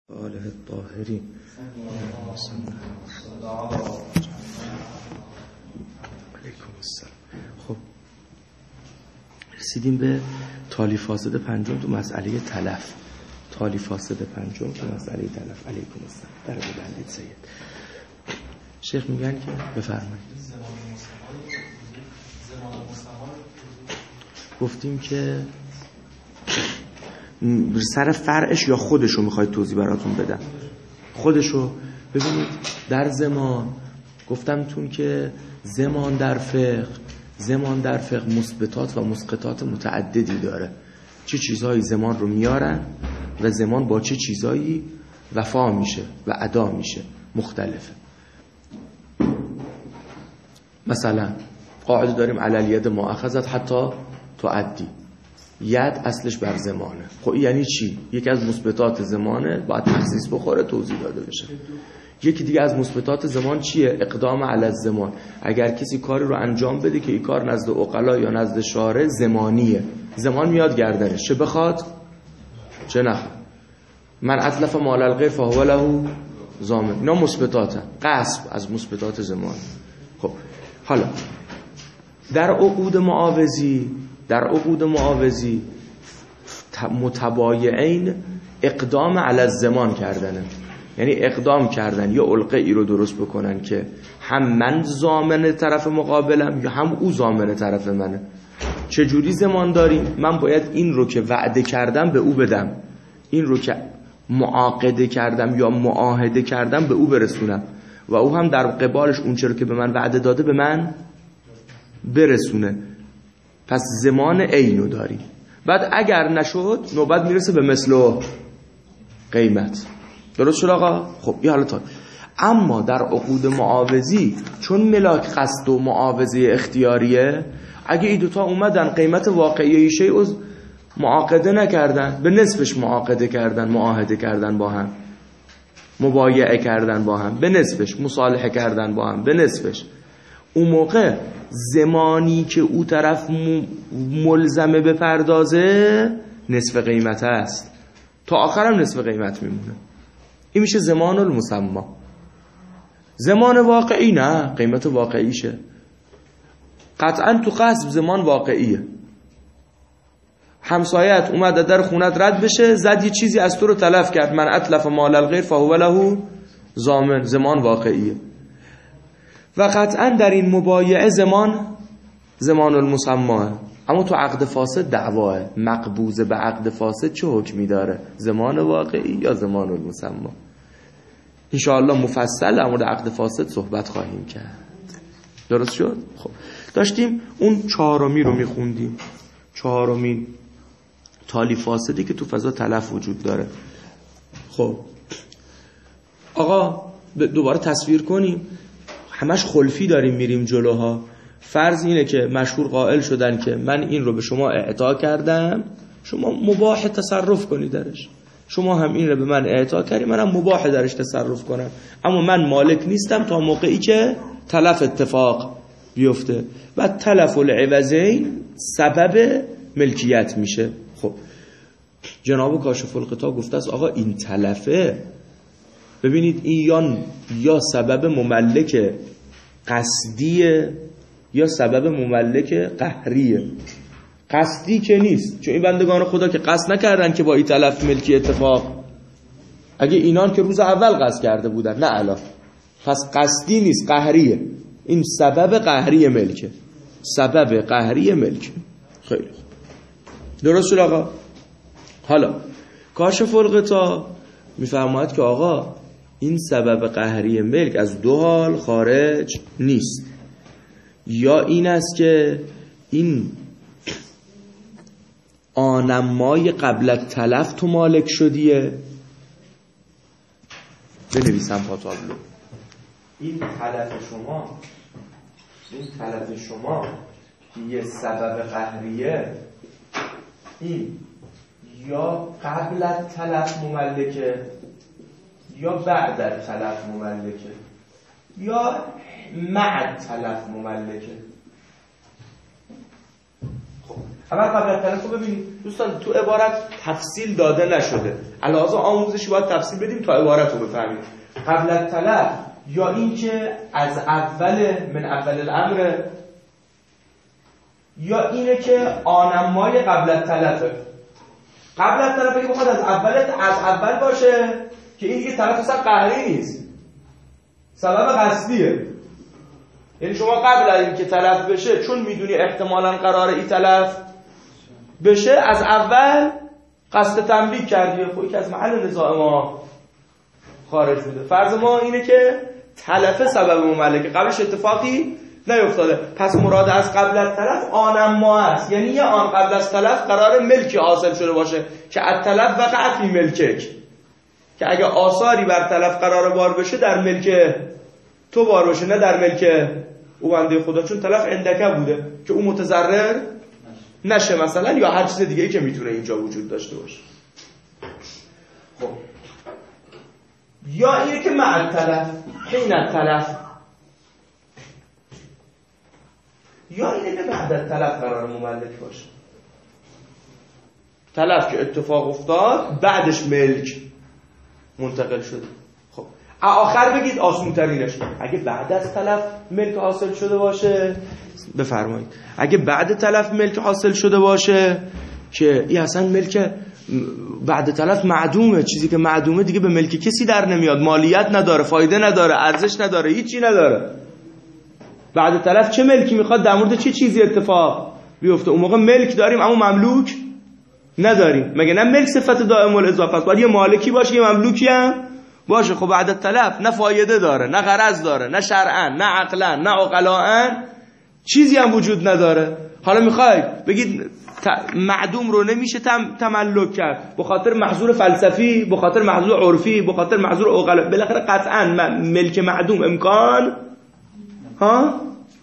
آله الطاهرین. علیکم السلام. خب رسیدیم به تالی فاسد پنجم تو مسئله تلف. تالی فاسد پنجم تو مسئله تلف. علیکم السلام. در ببندید سید. شیخ میگن که بفرمایید. گفتیم که سر فرعش یا خودشو میخواید توضیح براتون بدم. خودشو ببینید. در زمان گفتم تون که زمان در فقه مثبتات و مسقطات متعددی داره. چه چیزهایی زمان رو میارن و زمان با چه چیزهایی وفا میشه و ادا میشه، مختلفه. مثلا قاعده داریم علل ید ما اخذت حتی تعدی. ید اصلش بر زمانه. خب یعنی چی؟ یکی از مثبتات زمانه، باید تخصیص بخوره، توضیح داده بشه. یکی دیگه از مثبتات زمان چیه؟ اقدام علی الزمان. اگر کسی کاری رو انجام بده که این کار نزد عقلا یا نزد شارع زمانیه، زمان میاد گردنش، چه بخواد چه نخواد. من اتلف مال الغیر فهو له ضامن. اینا مثبتاته. غصب از مثبتات زمان. خب حالا در عقود معاوضی متبایعین اقدام علی الزمان کردنه. یعنی اقدام کردن یا علقه ای رو درست بکنن که هم من ضامن طرف مقابلم یا هم او ضامن طرف منه. چجوری زمان داریم؟ من باید این رو که وعده کردم به او بدم، این رو که معاقده کردم یا معاهده کردم به او برسونم و او هم در قبالش اون چرا که به من وعده داده به من برسونه. پس زمان عینو داریم. بعد اگر نشد نوبت میرسه به مثل قیمت. درست شد آقا؟ خب این حالت. اما در عقود معاوضی چون ملاک قصد و معاوضه اختیاریه، اگه این دوتا اومدن قیمت واقعی شیء رو معاقده نکردن، به نصفش معاقده کردن، معاهده کردن با هم، مبایعه کردن با هم، به نصفش مصالحه کردن با هم، به نصفش، اون موقع زمانی که او طرف ملزمه به پردازه نصف قیمت است، تا آخرم نصف قیمت میمونه. این میشه زمان المسمى. زمان واقعی نه، قیمت واقعیشه. قطعا تو غصب زمان واقعیه. همسایت اومد در خونت رد بشه، زد یه چیزی از تو رو تلف کرد، من اتلف مال الغیر فهو له ضامن، زمان واقعیه. و قطعا در این مبایعه زمان المسمى. اما تو عقد فاسد دعواه، مقبوضه به عقد فاسد چه حکمی داره؟ زمان واقعی یا زمان المسمى؟ انشاءالله مفصل در مورد عقد فاسد صحبت خواهیم کرد. درست شد؟ خب داشتیم اون چهارمی رو میخوندیم، چهارمین تالی فاسدی که تو فضا تلف وجود داره. خب آقا دوباره تصویر کنیم، همش خلفی داریم میریم جلوها. فرض اینه که مشهور قائل شدن که من این رو به شما اعطا کردم، شما مباح تصرف کنی درش. شما هم این رو به من اعطا کردی، منم مباح درش تصرف کنم. اما من مالک نیستم تا موقعی که تلف اتفاق بیفته. و تلف العوضین سبب ملکیت میشه. خب جناب کاشف الغطا گفته است آقا این تلفه، ببینید این یا سبب مملک قصدیه یا سبب مملک قهریه. قصدی که نیست، چون این بندگان خدا که قصد نکردن که با این تلف ملکی اتفاق. اگه اینان که روز اول قصد کرده بودن، نه الان. پس قصدی نیست، قهریه. این سبب قهری ملکه. سبب قهری ملکه. خیلی درست شد آقا. حالا کاشف الغطا میفرماید که آقا این سبب قهری ملک از دو حال خارج نیست. یا این است که این آنمای قبل تلف تو مالک شدیه. بنویسم پا تابلو. این تلف شما که یه سبب قهریه، این یا قبل تلف مملکه یا بعد تلف مملکه یا مع تلف مملکه. خب اول قبل التلف رو ببینید دوستان، تو عبارت تفصیل داده نشده، علاوه آموزشی باید تفصیل بدیم تا عبارت رو بفهمیم. قبل التلف یا این که از اول من اول الامر، یا اینه که آنمای قبل التلفه. قبل التلفه که بخواد از اول باشه که این دیگه تلف اصلا قهری نیست، سبب قصدیه. یعنی شما قبل از اینکه تلف بشه، چون میدونی احتمالاً قراره این تلف بشه، از اول قصد تنبیه کردی. خب که از محل نزاع ما خارج بوده. فرض ما اینه که تلف سبب مملکه، قبلش اتفاقی نیفتاده، پس مراد از قبل از تلف آنم ما است، یعنی یه آن قبل از تلف قرار ملکی حاصل شده باشه که از تلف وقع فی ملکک، که اگه آثاری بر تلف قرار بار بشه در ملک تو بار باشه، نه در ملک او بنده خدا، چون تلف اندکه بوده که او متضرر نشه مثلا، یا هر چیز دیگه‌ای که میتونه اینجا وجود داشته باشه. خب یا اینه که مع التلف، حین التلف، یا اینه که بعد التلف قرار مملک باشه. تلف که اتفاق افتاد بعدش ملک منتقل شده. خب آخر بگید آسون ترینش، اگه بعد از تلف ملک حاصل شده باشه، بفرمایید اگه بعد تلف ملک حاصل شده باشه که این اصلا ملک بعد تلف معدومه، چیزی که معدومه دیگه به ملک کسی در نمیاد، مالیت نداره، فایده نداره، ارزش نداره، هیچی نداره. بعد تلف چه ملکی میخواد، در مورد چه چیزی اتفاق بیفته؟ اون موقع ملک داریم اما مملوک نداریم. مگه نه ملک صفت دائم الاضافه است، باید یه مالکی باشه، یه مملوکی هم باشه. خب بعد تلف نه فایده داره، نه غرض داره، نه شرعاً، نه عقلاً، نه عقلاً، چیزی هم وجود نداره. حالا میخواید بگید معدوم رو نمیشه تملک کرد، به خاطر محظور فلسفی، به خاطر محظور عرفی، به خاطر محظور عقلا، بالاخره قطعاً ملک معدوم امکان ها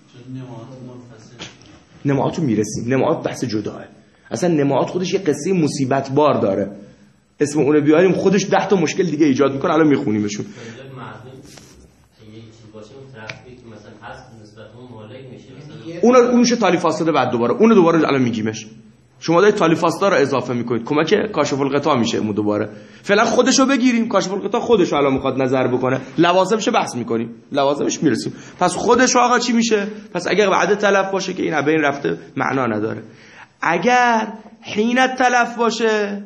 نماعات رو میرسیم. نماعات بحث جداه، اصلا نماعات خودش یه قصه مصیبت بار داره، اسم اونو بیاریم خودش 10 تا مشکل دیگه ایجاد میکنه. الان میخونیمشون. اون میشه تالیف فاسده، بعد دوباره الان میگیمش. شما دارید تالیف فاسده رو اضافه میکنید، کمک کاشف الغطا میشه اون دوباره. فعلا خودشو بگیریم، کاشف الغطا خودشو الان میخواد نظر بکنه، لوازمش بحث میکنیم، لوازمش میرسیم. پس خودش آقا چی میشه؟ پس اگر بعد تلف باشه که این بین رفته معنا نداره. اگر حین تلف باشه،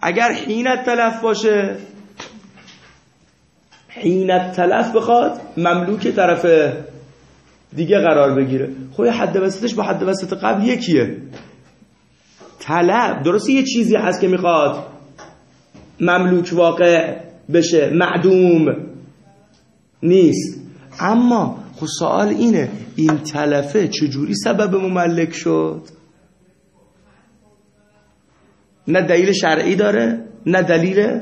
حین تلف بخواد مملوک طرف دیگه قرار بگیره، خب حد وسطش با حد وسط قبل یکیه. طلب درسته یه چیزی هست که میخواد مملوک واقع بشه، معدوم نیست، اما خب سوال اینه این تلفه چجوری سبب مملک شد؟ نه دلیل شرعی داره، نه دلیل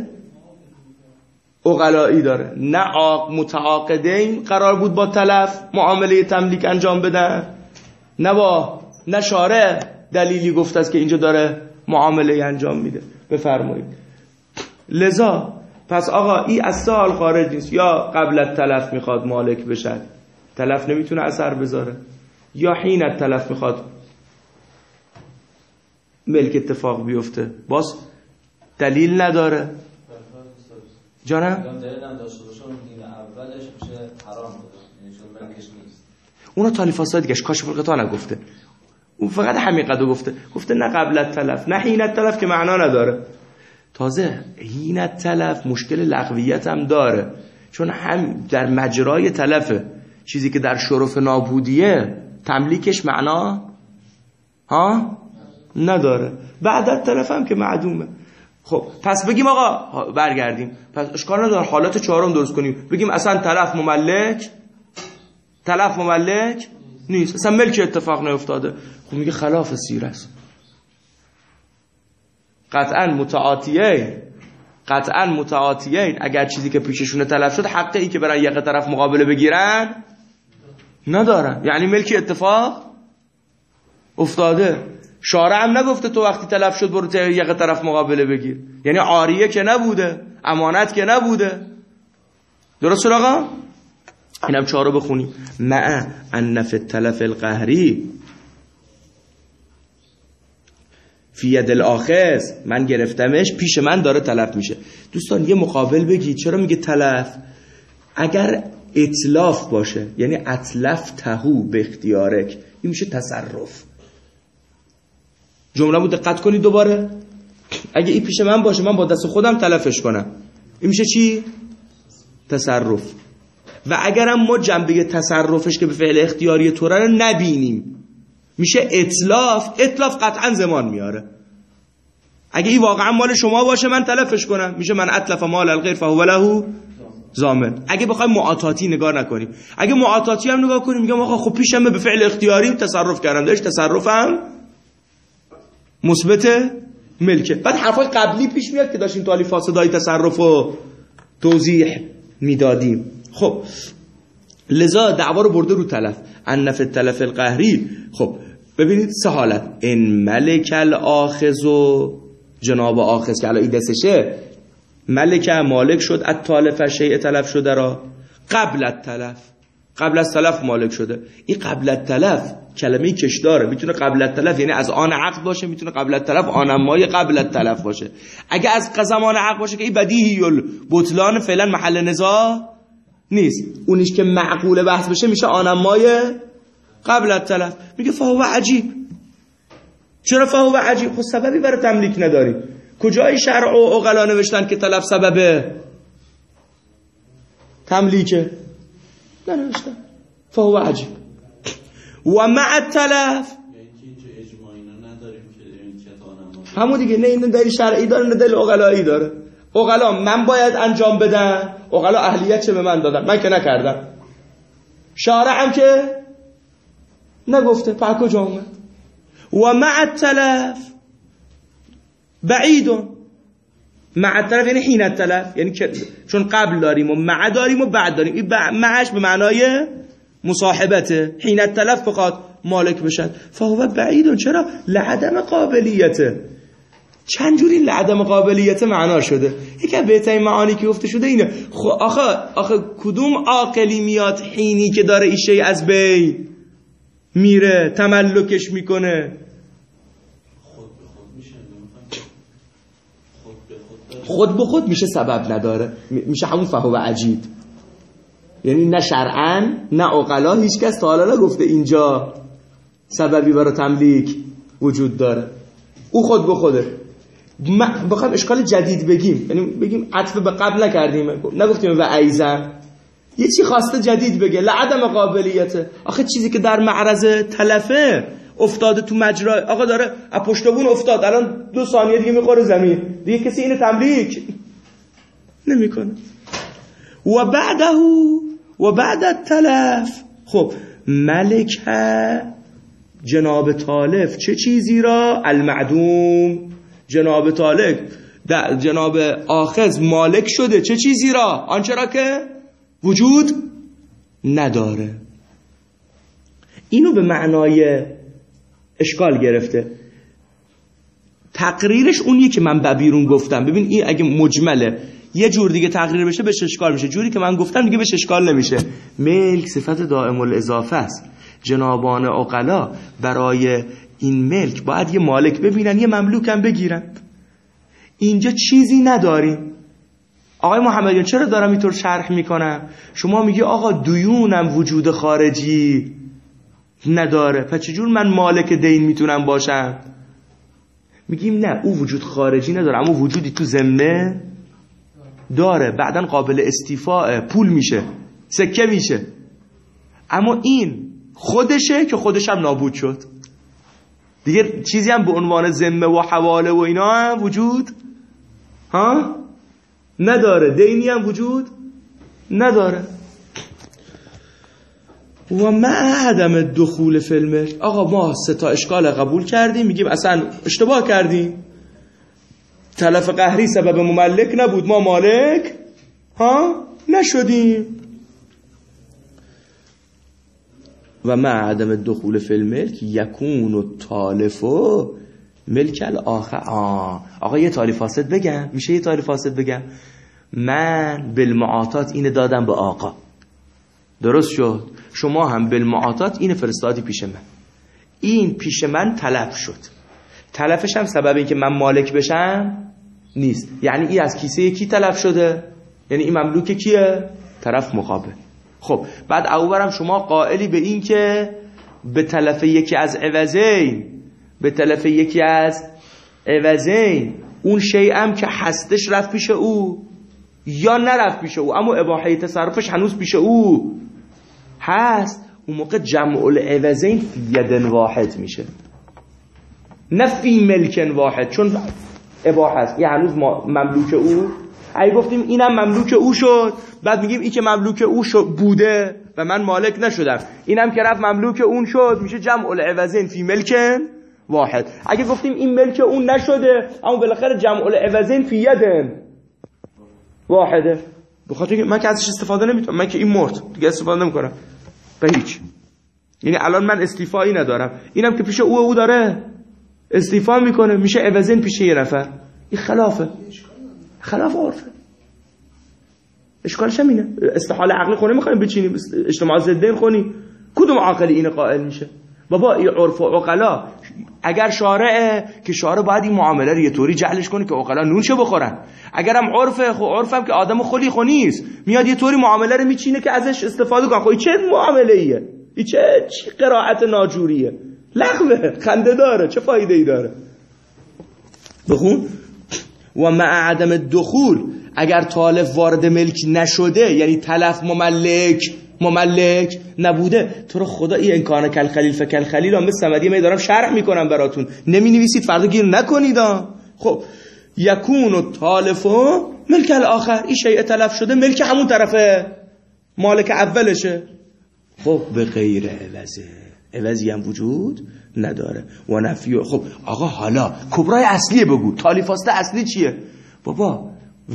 عقلایی داره، نه متعاقدین قرار بود با تلف معامله تملیک انجام بدن، نه شارع دلیلی گفته است که اینجا داره معامله انجام میده. بفرمایید. لذا پس آقا این از سال خارج نیست، یا قبل التلف میخواد مالک بشه، تلف نمیتونه اثر بذاره، یا حین التلف میخواد ملک اتفاق بیفته، باز دلیل نداره. جانم؟ دلیل نداشته باشه این اولش میشه حرام بوده، یعنی چون ملکش نیست. اونو تالیف فاسد دیگه کاشف الغطا نگفته، اون فقط همین قدو گفته نه قبل التلف نه حین التلف که معنا نداره. تازه حین التلف مشکل لغویت هم داره، چون هم در مجرای تلفه، چیزی که در شرف نابودیه تملیکش معنا نداره. بعد التلف هم که معدومه. خب پس بگیم آقا برگردیم، پس اشکال نداره حالت چهارم درست کنیم، بگیم اصلا تلف مملک نیست، اصلا ملک اتفاق نیفتاده. خب میگه خلاف سیر است، قطعا متعاطیین اگر چیزی که پیششونه تلف شد حقه ای که برای یک طرف مقابله بگیرن ندارن، یعنی ملکی اتفاق افتاده. شارع هم نگفته تو وقتی تلف شد برو یک طرف مقابله بگیر، یعنی عاریه که نبوده، امانت که نبوده. درست شد آقا؟ اینم 4 رو بخونیم. مع ان فی التلف القهری فی ید الاخذ، من گرفتمش پیش من داره تلف میشه. دوستان یه مقابل بگید چرا میگه تلف؟ اگر اتلاف باشه یعنی اتلف تهو به اختیارک، این میشه تصرف. جمله بود دقت کنید دوباره، اگه این پیش من باشه من با دست خودم تلفش کنم، این میشه چی؟ تصرف. و اگرم ما جنبه تصرفش که به فعل اختیاری طوره رو نبینیم میشه اتلاف. اتلاف قطعا زمان میاره. اگه این واقعا مال شما باشه من تلفش کنم، میشه من اتلف مال الغیر فهو له ضامن. اگه بخوایم معاطاتی نگاه نکنیم، اگه معاطاتی هم نگاه کنیم میگم آقا خب پیشم به فعل اختیاری تصرف کردم، داشت تصرفم مثبت ملکه. بعد حرفای قبلی پیش میاد که داشتیم تالی فاسدای تصرف و توضیح میدادیم. خب لذا دعوا رو برده رو تلف، ان فی التلف القهری. خب ببینید سه حالت، ان ملک الاخذ و جناب آخذ که الان این دستشه، ملک مالک شد التالف شیء تلف شده را قبل التلف، قبل از تلف مالک شده. این قبل التلف کلمه کش داره، میتونه قبل التلف یعنی از آن عقد باشه، میتونه قبل التلف آنمای قبل التلف باشه. اگه از زمان عقد باشه که این بدیهی البطلان فعلا محل نزاع نیست، اونیش که معقول بحث بشه میشه آنمای قبل التلف. میگه فهو عجیب. چرا فهو عجیب؟ خب سببی برای تملیک نداری. کجای شرع و عقلا نوشتن که تلف سبب تملیکه؟ ننوشتن. فهو عجیب. و مع التلف همون دیگه، نه این دلیل شرعی داره نه دلیل عقلایی داره. عقلا من باید انجام بدم، عقلا اهلیت چه به من دادن، من که نکردم، شارع هم که نگفته، پس کجا اومد؟ و مع التلف بعیدون. مع التلف یعنی حین التلف، یعنی چون قبل داریم و مع داریم و بعد داریم، این معش به معنای مصاحبته. حین التلف بخواد مالک بشد فهو بعیدون. چرا؟ لعدم قابلیته. چند جوری لعدم قابلیت معنا شده. یکی از بهترین معانی که گفته شده اینه. آخه کدوم عاقلی میاد حینی که داره این شی از بین میره تملکش میکنه؟ خود به خود میشه، سبب نداره، میشه همون فهو عجیب. یعنی نه شرعاً نه عقلا هیچ کس تا حالا نگفته اینجا سببی برای تملیک وجود داره، او خود به خوده. بخوام اشکال جدید بگیم، یعنی بگیم عطف به قبل نکردیم، نگفتیم و ایزن، یه چی خواسته جدید بگه، لعدم قابلیته. آخه چیزی که در معرض تلفه افتاده تو مجرا، آقا داره از پشت بون افتاد، الان 2 ثانیه دیگه میخوره زمین، دیگه کسی اینو تملیک نمیکنه. و بعد التلف، خب ملک جناب طالف چه چیزی را؟ المعدوم. جناب طالب جناب آخذ مالک شده چه چیزی را؟ آنچه را که وجود نداره. اینو به معنای اشکال گرفته. تقریرش اونیه که من بیرون گفتم. ببین این اگه مجمله یه جور دیگه تقریر بشه بهش اشکال میشه، جوری که من گفتم دیگه بهش اشکال نمیشه. ملک صفت دائم الاضافه است. جنابان عقلا برای این ملک باید یه مالک ببینن، یه مملوک هم بگیرن. اینجا چیزی نداریم. آقای محمدیان چرا دارم اینطور شرح میکنم؟ شما میگی آقا دیونم وجود خارجی نداره، پس چجور من مالک دین میتونم باشم؟ میگیم نه، او وجود خارجی نداره اما وجودی تو ذمه داره، بعدن قابل استیفاء، پول میشه، سکه میشه. اما این خودشه که خودش هم نابود شد دیگه، چیزی هم به عنوان ذمه و حواله و اینا هم وجود نداره، دینی هم وجود نداره. و مع عدم دخول فی الملک، آقا ما 3 اشکال قبول کردیم، میگیم اصلا اشتباه کردیم، تلف قهری سبب مملک نبود، ما مالک نشدیم. و مع عدم دخول فی الملک یکون التالف ملک الاخر. آقا یه تاریف فاسد بگم، میشه یه تاریف فاسد بگم؟ من بالمعاطات اینو دادم به آقا، درست شد، شما هم بالمعاطات اینو فرستادی پیش من، این پیش من تلف شد. تلفش هم سبب این که من مالک بشم نیست. یعنی این از کیسه کی تلف شده؟ یعنی این مملوک کیه؟ طرف مقابل. خب بعد اوورم شما قائلی به این که به تلف یکی از عوضین اون شیء که هستش رفت پیش او یا نرفت پیش او اما اباحه تصرفش هنوز پیش او هست، اون موقع جمع العوضین فی ید واحد میشه، نه فی ملک واحد، چون اباحه است، این هنوز مملوک او. اگه گفتیم اینم مملوک او شد، بعد میگیم این که مملوک او بوده و من مالک نشدم، اینم که رفت مملوک اون شد، میشه جمع العوضین فی ملک واحد. اگه گفتیم این ملک اون نشده اما بالاخره جمع العوضین فی ید واحده، بخاطر که من که ازش استفاده نمیتونم، من که این مرد دیگه استفاده نمیکنم به هیچ. یعنی الان من استیفایی ندارم، اینم که پیش او داره استیفا میکنه، میشه عوضین پیش یه نفر. این خلاف عرفه. اشکالش همینه. استحاله عقلی خونه میخوایم بچینیم، اجتماع ضدین خونی، کدوم عاقلی این قائل میشه؟ بابا این عرف و عقلا، اگر شارعه که شارع باید این معامله رو یه طوری جعلش کنه که عقلا نونشو بخورن. اگرم عرفه، خب عرفم که آدم خلی نیست، میاد یه طوری معامله رو میچینه که ازش استفاده کنن. خب چه معامله ایه؟ این چه قرائت ناجوریه؟ لغوه، خنده داره، چه فایده ای داره؟ بخون و مع عدم الدخول، اگر تالف وارد ملک نشده، یعنی تلف مملک نبوده، تو رو خدا این انکان کل خلیل فکل خلیل هم مثل سمدیه دارم شرح میکنم براتون، نمی نویسید فردا گیر نکنید. خب یکون و تالفو ملک الاخر، این شیء تلف شده ملک همون طرفه، مالک اولشه. خب به غیر عوضی هم وجود نداره و نفی. خب آقا حالا کبرای اصلیه بگو، تالیفاست اصلی چیه؟ بابا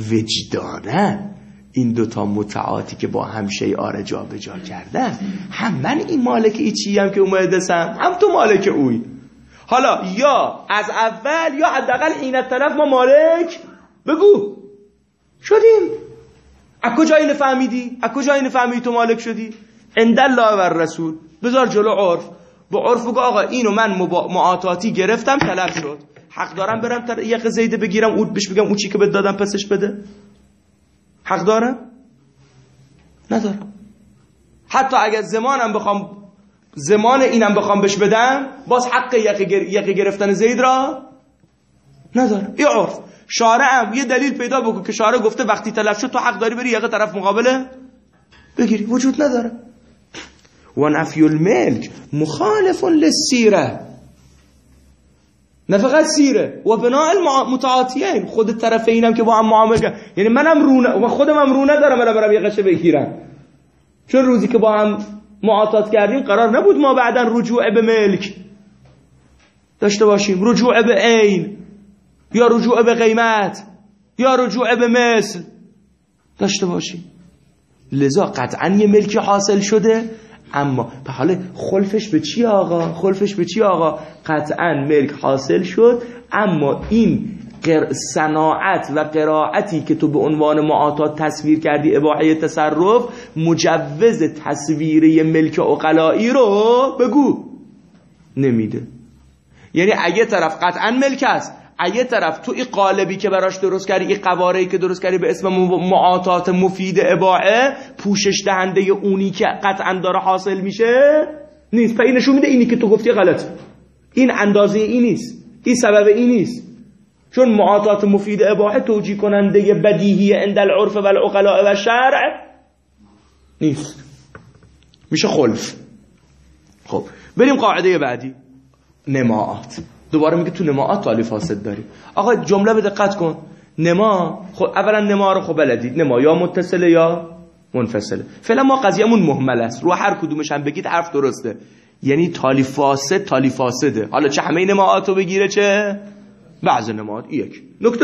وجدانه این دوتا متعاطی که با هم شیعار جا به جا کردن، هم من این مالک ای چی هم که اومدسم، هم تو مالک اوی. حالا یا از اول یا حداقل این طرف ما مالک بگو شدیم. از کجا اینو فهمیدی تو مالک شدی؟ عند الله و الرسول. بذار جلو عرف، با عرف بگو آقا اینو من معاطاتی گرفتم تلف شد، حق دارم برم یک زیده بگیرم اون بهش بگم اون چی که بهت دادم پسش بده؟ حق دارم؟ ندارم. حتی اگر زمان اینم بخوام بهش بدم، باز حق یقه گرفتن زید را ندارم. این عرف. شارعم یه دلیل پیدا بکن که شارع گفته وقتی تلف شد تو حق داری بری یقه طرف مقابله بگیری، وجود نداره. و نفی الملک مخالف للسیره، نه فقط سیره و بناء المتعاطیین، خود طرفینم که با هم معامله کردن، یعنی منم رونه و خودم هم رونه دارم برم یه قشه بگیرم، چون روزی که با هم معاطات کردیم قرار نبود ما بعداً رجوع به ملک داشته باشیم، رجوع به عین یا رجوع به قیمت یا رجوع به مثل داشته باشیم. لذا قطعاً یه ملکی حاصل شده، اما به حال خلفش به چی آقا؟ قطعاً ملک حاصل شد، اما این صناعت و قرائتی که تو به عنوان معاطات تصویر کردی اباحه تصرف، مجوز تصویری ملک عقلایی رو بگو نمیده. یعنی اگه طرف قطعاً ملک است، اگه طرف تو این قالبی که براش درست کردی، این قواره‌ای که درست کردی به اسم معاطات مفید اباحه، پوشش دهنده اونی که قطعاً داره حاصل میشه نیست. پس این نشون میده اینی که تو گفتی غلط، این اندازه این نیست، این سبب این نیست، چون معاطات مفید اباحه توجیه کننده بدیهی عند العرف و العقلاء و شرع نیست، میشه خلف. خب بریم قاعده بعدی، نماعات. دوباره میگه تو نماعات تالیف فاسد داریم. آقا جمله به دقت کن. نما، خب اولا نما رو خب بلدید، نما یا متصله یا منفصله. فعلا ما قضیه‌مون مهمل است، رو هر کدومش هم بگید حرف درسته، یعنی تالیف فاسده. حالا چه همه نماعات رو بگیره چه بعض نماعات. یک نکته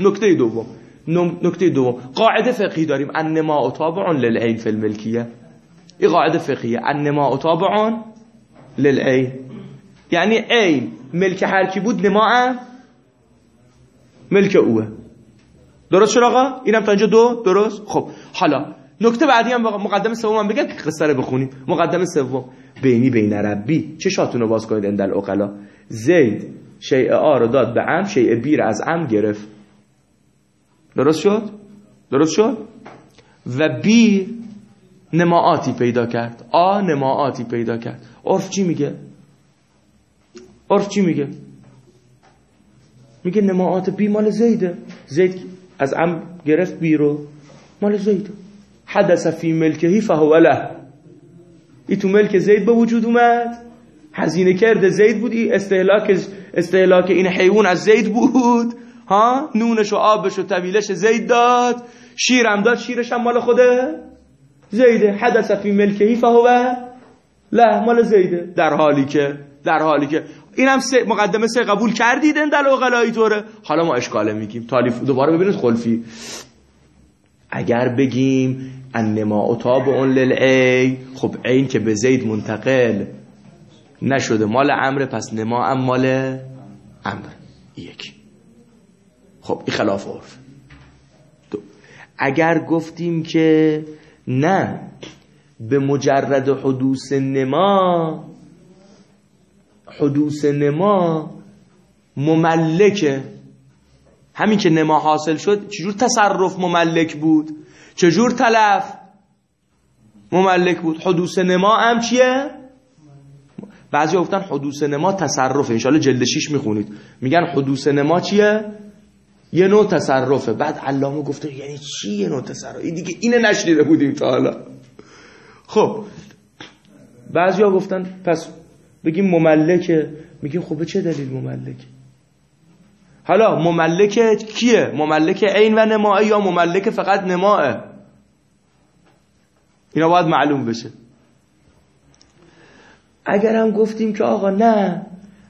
دوم قاعده فقهی داریم، النماء تابع للعین فی الملکیه. این قاعده فقهیه، النماء تابع للعین، یعنی عین ملک هر کی بود نماء ملک اوه. درست شد آقا؟ اینم تا اینجا درست. خب حالا نکته بعدی هم مقدمه سوم بگم که قصه رو بخونیم. مقدمه سوم، بین ربی چشاتونو باز کنید عند العقلا. زید شیء آ رو داد به عم، شیء بی رو از عم گرفت. درست شد؟ و بی نماعاتی پیدا کرد، آ نماعاتی پیدا کرد. عرف چی میگه؟ میگه نماعات بی مال زیده. زید از عم گرفت بی رو، مال زیده. حدث فی ملکهی فهو له. این تو ملک زید به وجود اومد، هزینه کرده زید بود، استهلاک این حیوان از زید بود ها، نونش و آبش و طویلش زید داد، شیرم داد، شیرش هم مال خوده زیده. حدث فی ملکهی فهو له، مال زیده. در حالی که اینم مقدمه سه قبول کردید اندل عقلایی طوره. حالا ما اشکاله میگیم. تالیف دوباره ببینید خلفی. اگر بگیم النماء تابع للعین، خب عین که به زید منتقل نشده مال عمرو، پس نما هم مال عمرو. یک. خب این خلاف عرف. اگر گفتیم که نه، به مجرد حدوث نما مملکه، همین که نما حاصل شد چجور تصرف مملک بود، چجور تلف مملک بود. حدوث نما هم چیه؟ بعضی گفتن حدوث نما تصرفه، انشاءالله جلد 6 میخونید، میگن حدوث نما چیه؟ یه نوع تصرفه. بعد علامه گفته یعنی چی یه نوع تصرفه؟ دیگه اینه نشنیده بودیم تا حالا. خب بعضی ها گفتن پس بگیم مملکه. میگیم خب به چه دلیل مملکه؟ حالا مملک کیه؟ مملک عین و نماء یا مملک فقط نماء؟ اینا باید معلوم بشه. اگر هم گفتیم که آقا نه،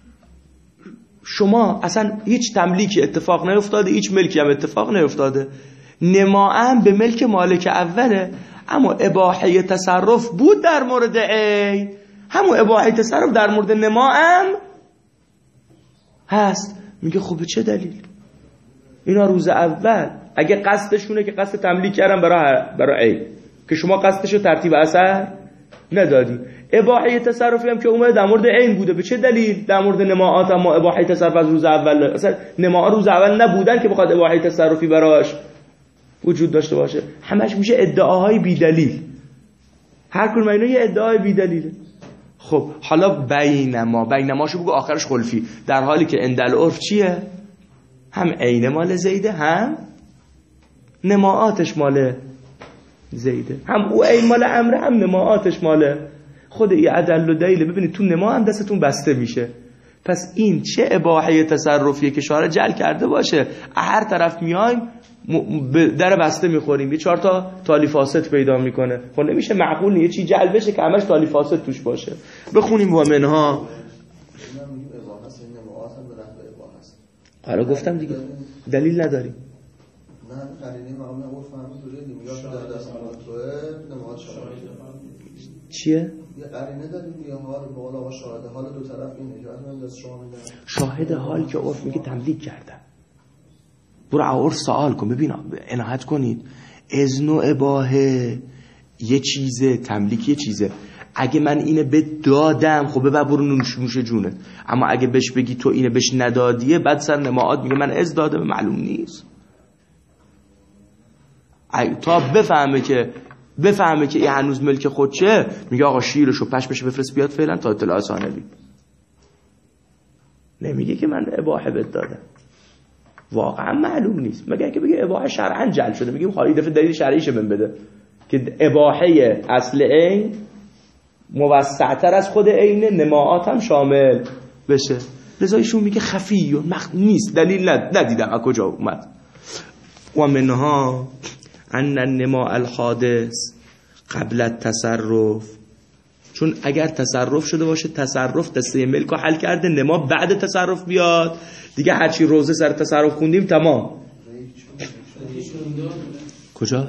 شما اصلا هیچ تملیکی اتفاق نیفتاده، هیچ ملکی هم اتفاق نیفتاده، نماء هم به ملک مالک اوله، اما اباحه تصرف بود در مورد عین، همون اباحه تصرف در مورد نماء هم هست. میگه خب به چه دلیل؟ اینا روز اول اگه قصدشونه که قصد تملیک کردن برای عین، که شما قصدشو ترتیب اثر ندادی. اباحه تصرفی هم که اومده در مورد عین بوده، به چه دلیل در مورد نماعات اما اباحه تصرف از روز اول؟ اصلا نماعات روز اول نبودن که بخواد اباحه تصرفی براش وجود داشته باشه. همش میشه ادعاهای بی دلیل، هر کدوم اینا یه ادعای بی دلیله. خب حالا بینماشو بگو آخرش خلفی، در حالی که اندل عرف چیه؟ هم عین مال زیده، هم نماعاتش مال زیده، هم او عین مال عمرو، هم نماعاتش مال خود ای عدل و دلیله. ببینید تو نما هم دستتون بسته میشه. پس این چه اباحه تصرفیه که شارع جل کرده باشه، هر طرف میایم در بسته میخوریم، یه 4 تا تالیف فاسد پیدا میکنه. خب نمیشه معقول یه چی جل بشه که همش تالیف فاسد توش باشه. بخونیم و منها. حالا گفتم دیگه دلیل نداریم. نه قرینه مقام عرف فهمید دوره دیگه در دست تو نماز شاهد چیه؟ یه قرینه داریم یه حال بالا آقا شاهد حال دو طرف اینه که من دست شما میدم شاهد حال که عرف میگه تملیک کردن. برو عرف سوال کن ببین، عنایت کنید. اذن و اباحه یه چیزه، تملیک یه چیزه. اگه من اینه به دادم خب ببر برو نوش جونت، اما اگه بهش بگی تو اینه بهش ندادیه، بعد سر نماعات میگه من از دادم، معلوم نیست. تا بفهمه که این هنوز ملک خودشه، میگه آقا شیرشو پشمشو بفرست بیاد فعلا تا اطلاع ثانوی. نمیگه که من اباحه بد دادم، واقعا معلوم نیست. مگه که بگه اباحه شرعا جل شده، میگیم خالی دفعه دلیل شرعیشه من بده که اباحه اصل عین موسع‌تر از خود عین نماعات هم شامل بشه. لذا ایشون میگه خفی و نیست، دلیل ندیدم از کجا اومد. و منها ان النماء الحادث قبل التصرف، چون اگر تصرف شده باشه، تصرف دسته ملک رو حل کرده، نما بعد تصرف بیاد دیگه، هرچی روزه سر تصرف خوندیم تمام. کجا؟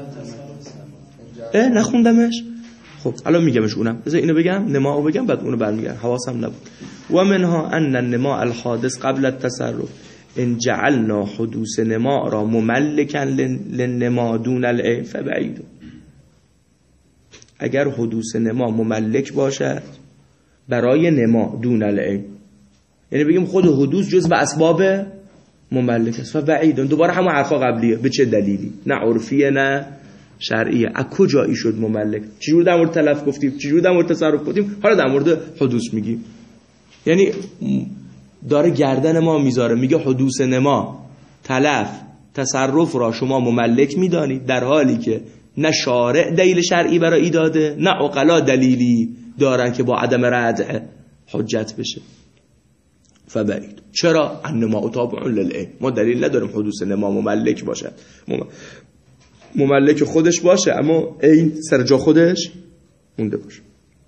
نخوندمش. خب الان میگمش اونم، بذار اینو بگم، نماء رو بگم بعد اونو برمیگردم، حواسم نبود. و منها ان النماء الحادث قبل التصرف ان جعلنا حدوث نماء را مملکا للنماء دون العین فبعید. اگر حدوث نما مملک باشد برای نما دون العین، یعنی بگیم خود حدوث جزء اسباب مملک است و بعید. دوباره همون حرفا قبلیه. به چه دلیلی؟ نه عرفیه نه شرعیه. از کجایی شد مملک؟ چجور در مورد تلف گفتیم، چجور در مورد تصرف گفتیم، حالا در مورد حدوث میگیم. یعنی داره گردن ما میذاره، میگه حدوث نما، تلف، تصرف را شما مملک میدانید، در حالی که نه شارع دلیل شرعی برای داده، نه عقلا دلیلی دارن که با عدم ردع حجت بشه. فبعید. چرا؟ النما تابع للعین. ما دلیل نداریم حدوث نما مملک باشد، مملک خودش باشه، اما عین سر جا خودش مونده باشه.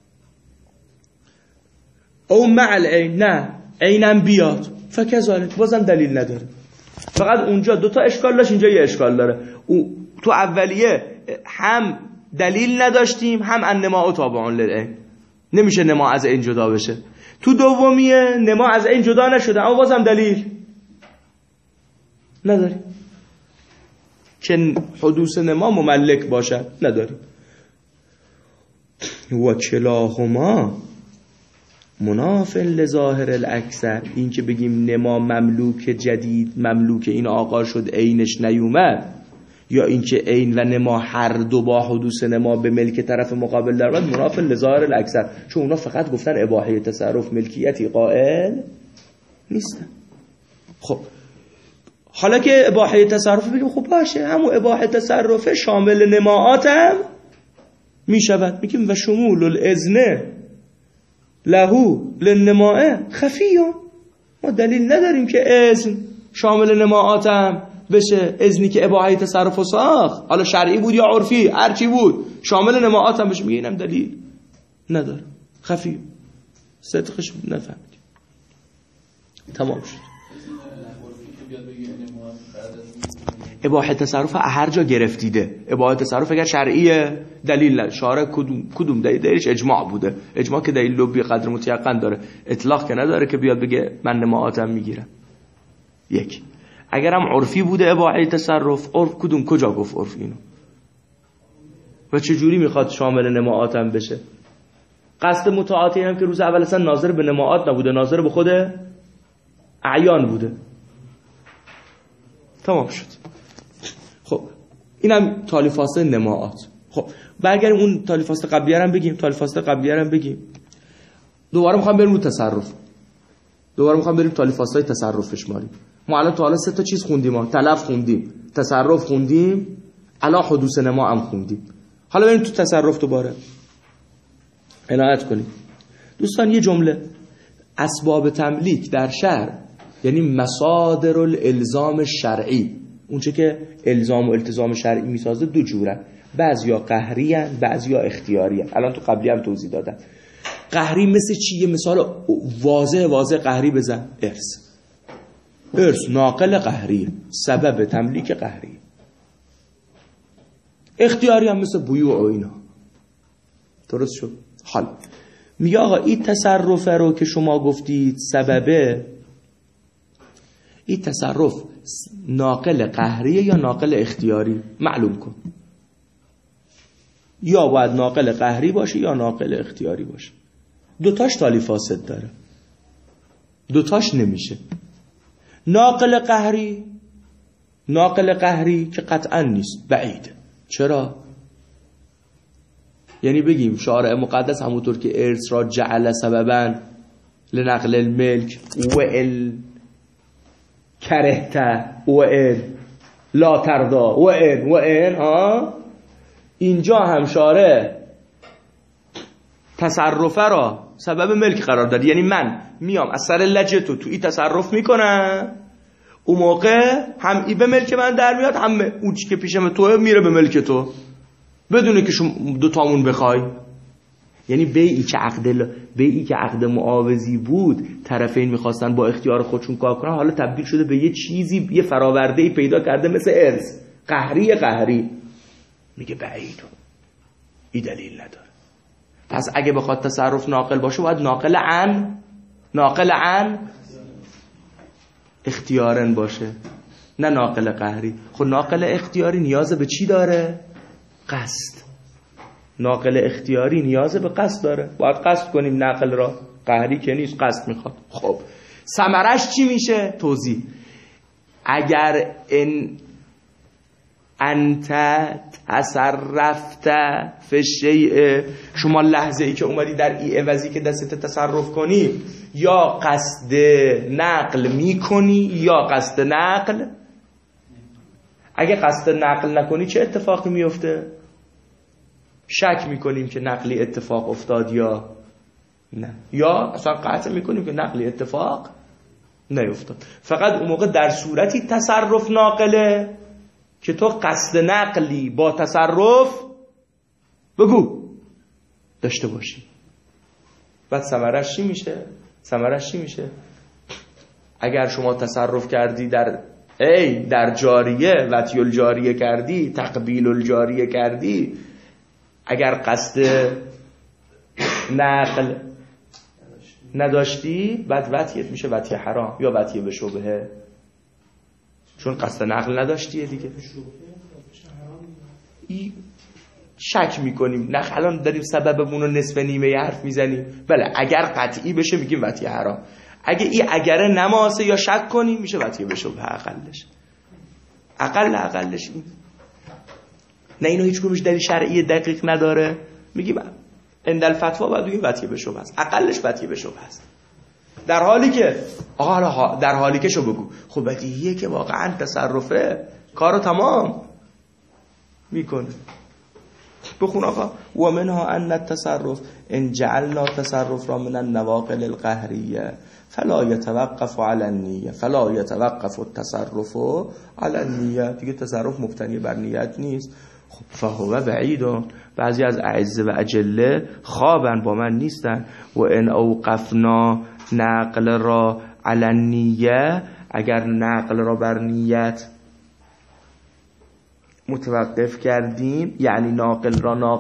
او مع العین، نه عینم بیاد، فکذالک، بازم دلیل نداره. فقط اونجا دوتا اشکال داشت، اینجا یه اشکال داره. تو اولیه هم دلیل نداشتیم، هم النما تابع للعین، نمیشه نما از عین جدا بشه. تو دومیه نما از عین جدا نشده، اما بازم دلیل نداریم که حدوث نما مملک باشد، نداریم. و کلاهما مناف لظاهر الاکثر. این که بگیم نما مملوک جدید، مملوک این آقا شد، عینش نیومد، یا این که عین و نما هر دو با حدوث نما به ملک طرف مقابل در اومد، مناف لظاهر الاکثر. چون اونا فقط گفتن اباحه تصرف ملکیتی قائل نیستن. خب حالا که اباحه تصرف بگیم، خب باشه، همون اباحه تصرف شامل نماعات هم می شود. میگیم و شمول الاذن لهو للنماء خفیون. ما دلیل نداریم که اذن شامل نماعات هم بشه. اذنی که اباحه تصرف و ساخت، حالا شرعی بود یا عرفی، هر چی بود، شامل نماعات هم بشه. میگه اینم دلیل نداره، خفی، صدقش نفهمید. تمام شد. اباحه تصرف هر جا گرفتیده. اباحه تصرف اگر شرعیه دلیل نداره. شارع کدوم دلیلش؟ اجماع بوده. اجماع که دلیل لبی قدر متیقن داره، اطلاق که نداره که بیاد بگه من نماعاتم میگیرم. یک. اگر هم عرفی بوده اباحه تصرف، عرف کجا گفت عرف اینو؟ و چه جوری میخواد شامل نماعاتم بشه؟ قصد متعاطی هم که روز اول اصلا ناظر به نماعات نبوده، ناظر به خود اعیان بوده. تمام شد. خب اینم تالیفات نماعات. خب برگردیم اون تالیفات قبلیه هم بگیم. دوباره میخوام بریم رو تصرف. دوباره میخوام بریم تالیفات تصرف شماری. ما الان تا حالا 3 تا چیز خوندیم. تلف خوندیم، تصرف خوندیم، الان حدوث نما هم خوندیم. حالا بریم تو تصرف دوباره. عنایت کنید دوستان. یه جمله، اسباب تملیک در شرع یعنی مصادر الالزام شرعی، اونچه که الزام و التزام شرعی میسازه دو جوره، بعضیا قهری ان، بعضیا اختیاری ان. الان تو قبلی هم توضیح دادم. قهری مثل چی؟ یه مثال واضح قهری بزن. ارث ناقل قهری، سبب تملیک قهری. اختیاری هم مثل بیوع و اینا. درست شد؟ حال میگه آقا این تصرف رو که شما گفتید سببه، این تصرف ناقل قهریه یا ناقل اختیاری؟ معلوم کن. یا باید ناقل قهری باشه یا ناقل اختیاری باشه. دوتاش تالی فاسد داره، دوتاش نمیشه. ناقل قهری که قطعا نیست، بعید. چرا؟ یعنی بگیم شارع مقدس همونطور که ارث را جعل سببا لنقل الملک و ال کرهته و ال لا تردا و ال اینجا هم شارع تصرفه را سبب ملک قرار داد. یعنی من میام از سر لجه تو این تصرف میکنم، اون موقع هم ای به ملک من در میاد، هم اون چی که پیشم توه میره به ملک تو، بدونه که شما دوتامون بخوای. یعنی بیعی که عقد معاوضی بود، طرفین میخواستن با اختیار خودشون کار کنن، حالا تبدیل شده به یه چیزی، یه فراوردهی پیدا کرده مثل ارث. قهری میگه بعید، این دلیل نداره. پس اگه بخواد تصرف ناقل باشه باید ناقل عن اختیارن باشه، نه ناقل قهری. خب ناقل اختیاری نیاز به چی داره؟ قصد. ناقل اختیاری نیاز به قصد داره، باید قصد کنیم نقل را. قهری که نیست، قصد میخواد. خب ثمرش چی میشه؟ توضیح. اگر انت تصرفت فی شیء، شما لحظه ای که اومدی در ای عوضی که دستت تصرف کنی، یا قصد نقل میکنی یا قصد نقل. اگه قصد نقل نکنی چه اتفاقی میفته؟ شک میکنیم که نقلی اتفاق افتاد یا نه، یا اصلا قطع میکنیم که نقلی اتفاق نیفتاد. فقط اون موقع در صورتی تصرف ناقله که تو قصد نقلی با تصرف بگو داشته باشی. بعد ثمرش چی میشه؟ ثمرش چی میشه؟ اگر شما تصرف کردی در جاریه، وطی الجاریه کردی، تقبیل الجاریه کردی، اگر قصد نقل نداشتی، بعد وطیت میشه وطی حرام یا وطی به شبهه، چون قصد نقل نداشتیه دیگه. شک میکنیم، نه الان داریم سببمون رو نصف نیمه حرف میزنیم. بله اگر قطعی بشه میگیم وطی حرام، اگر نماسه یا شک کنیم میشه وطی به شبهه. اقلش این. نه اینو هیچ کدومش دلیل شرعی دقیق نداره، میگیم عند الفتوا باید بگیم وطی به شبهه است، اقلش وطی به شبهه است. در حالی که در حالی که شو بگو خب بدیهیه که واقعا تصرفه کارو تمام میکنه. بخون آقا و منها ان التصرف ان جعلنا تصرف را من النواقل القهریه فلا يتوقف على النیه فلا يتوقف التصرف على النیه. دیگه تصرف مبتنی بر نیت نیست. خب فهو بعید. بعضی از اعزه و اجله خوابن، با من نیستن. و ان اوقفنا نقل را علی النیه، اگر نقل را بر نیت متوقف کردیم، یعنی ناقل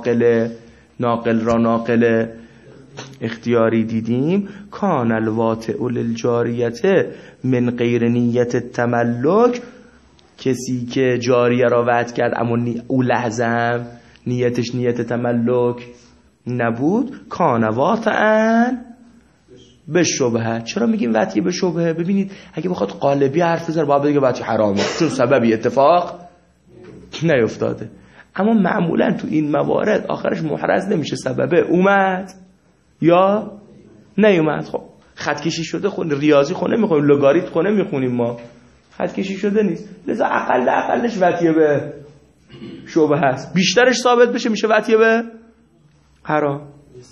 را ناقل اختیاری دیدیم، کان الواطئ للجاریته من غیر نیت تملک، کسی که جاریه را وعد کرد اما او لحظه هم نیتش نیت تملک نبود، کان واطئا به شبهه. چرا میگیم وطی به شبهه؟ ببینید اگه بخواد قالبی حرف بزنه باید بگه وطی حرامه، چون سببی اتفاق نیفتاده. اما معمولا تو این موارد آخرش محرز نمیشه سببه اومد یا نیومد. خب خطکشی شده ریاضی خونه میخونیم، لگاریتم خونه میخونیم، ما خطکشی شده نیست، لذا اقلش وطی به شبهه هست. بیشترش ثابت بشه میشه وطی به حرام.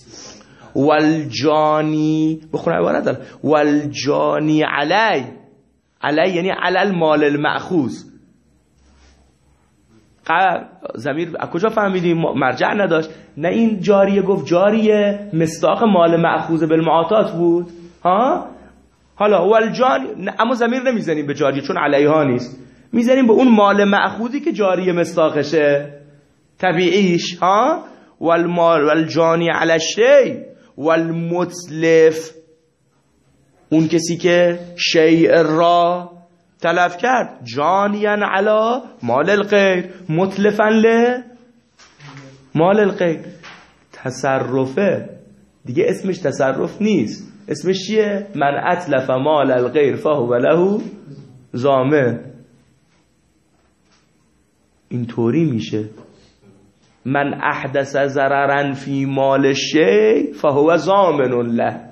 والجانی، بخون عبارت دارم، والجانی علی یعنی علی المال المأخوذ. ضمیر کجا فهمیدیم؟ مرجع نداشت. نه این جاریه گفت جاریه مصداق مال مأخوذ بالمعاطات بود ها. حالا والجانی، اما ضمیر نمیزنیم به جاریه چون علیها نیست، میزنیم به اون مال مأخوذی که جاریه مصداقشه طبیعیش ها. والمال والجانی علی الشیء والمتلف، اون کسی که شیء را تلف کرد، جانیاً علی مال الغیر متلفاً مال الغیر. تصرفه دیگه، اسمش تصرف نیست، اسمش چیه؟ من اتلف مال الغیر فهو له ضامن. اینطوری میشه من احدث ضررا فی مال الشیء فهو ضامن له.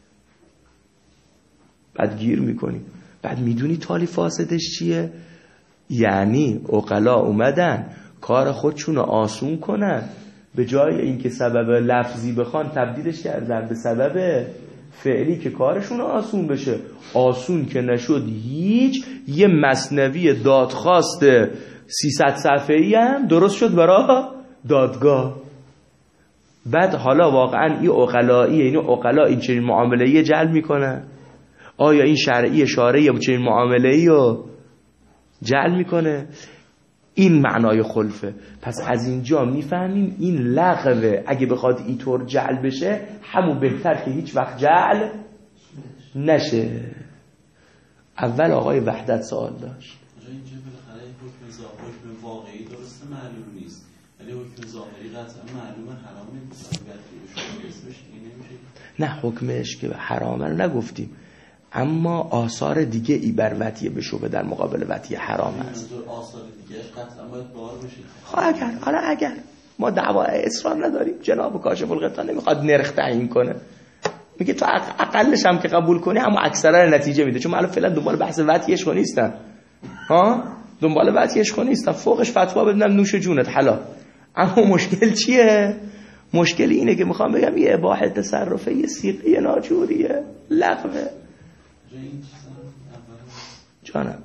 بعد گیر میکنیم. بعد میدونی تالی فاسدش چیه؟ یعنی عقلا اومدن کار خودشون آسون کنن، به جای اینکه سبب لفظی بخوان تبدیلش کردن به سبب فعلی که کارشون آسون بشه. آسون که نشد هیچ، یه مثنوی دادخواست 300 صفحه‌ای هم درست شد برای دادگاه. بعد حالا واقعا این عقلاییه، یعنی عقلا این چنین معامله‌ای جلب میکنن؟ آیا این شرعی شارعی چنین معامله‌ای رو جلب میکنه؟ این معنای خلفه. پس از اینجا میفهمیم این لغوه، اگه بخواد اینطور جعل بشه همون بهتر که هیچ وقت جعل نشه. اول آقای وحدت سوال داشت. اینجا بالاخره حکم واقعی درسته معلوم نیست، ولی حکم ظاهری قطعا معلومه حرام نیست. اسمش این نمیشه. نه حکمش که حرامه رو نگفتیم، اما آثار دیگه ای بر وطیه به شبهه در مقابل وطیه حرام است. آثار دیگه قطعا باید بار بشه. اگر ما دعوا اسلام نداریم، جناب کاشف الغطا نمیخواد نرخ تعیین کنه، میگه تو اقلش هم که قبول کنی اما اکثرا نتیجه میده، چون من فعلا دنبال بحث وطیش نیستم، دنبال وطیش نیستم، فوقش فتوا بدونم نوش جونت حالا. اما مشکل چیه؟ مشکل اینه که میخوام بگم یه اباحه تصرفه، یه صیغه ناجوریه، لغوه. جانم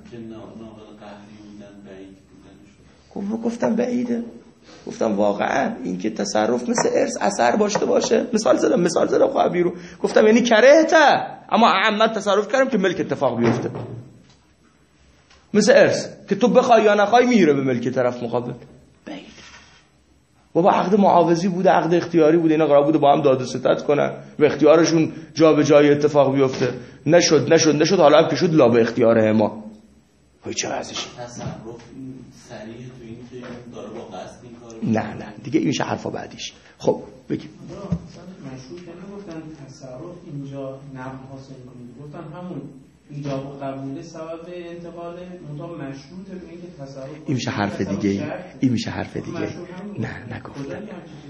گفتم بعیده، گفتم واقعا این که تصرف مثل ارث اثر داشته باشه، مثال زدم خواه بیرون، گفتم یعنی کرهته اما اعمد تصرف کردم که ملک اتفاق بیفته، مثل ارث که تو بخوای یا نخوای میره به ملک طرف مقابل. بعید بابا عقد معاوضی بوده، عقد اختیاری بوده، اینا قرار بوده با هم داد و ستد کنن و اختیارشون جا به جای اتفاق بیفته، نشد حالا هم که شد لا به اختیار ما. وای چه وضعش؟ تصرف سریع تو این که داره با قصد این کارو نه دیگه این میشه حرفا بعدیش. خب بگیم مشروع که نگفتن تصرف اینجا نفع حاصل کنید، گفتن همون ایجاب و قبول سبب انتقال مطابق مشروطه به اینکه تصرف این میشه حرف دیگه، این میشه حرف دیگه. نه نگفتن.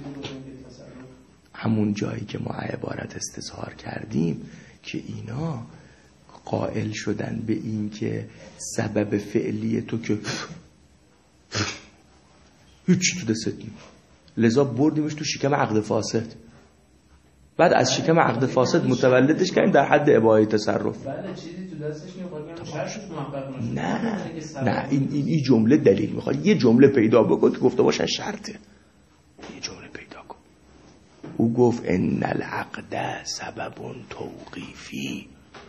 همون جایی که ما عبارت استظهار کردیم که اینا قائل شدن به این که سبب فعلی تو که هیچ تو دست نیم، لذا بردیمش تو شکم عقد فاسد، بعد از شکم عقد فاسد متولدش کردیم در حد اباحه تصرف. بله چیزی تو دستش میخواد شرطش محقق نشه. نه این جمله دلیل میخواد، یه جمله پیدا بکن که گفته باشن شرطه، یه جمله پیدا کن. او گفت ان العقد سبب توقیفی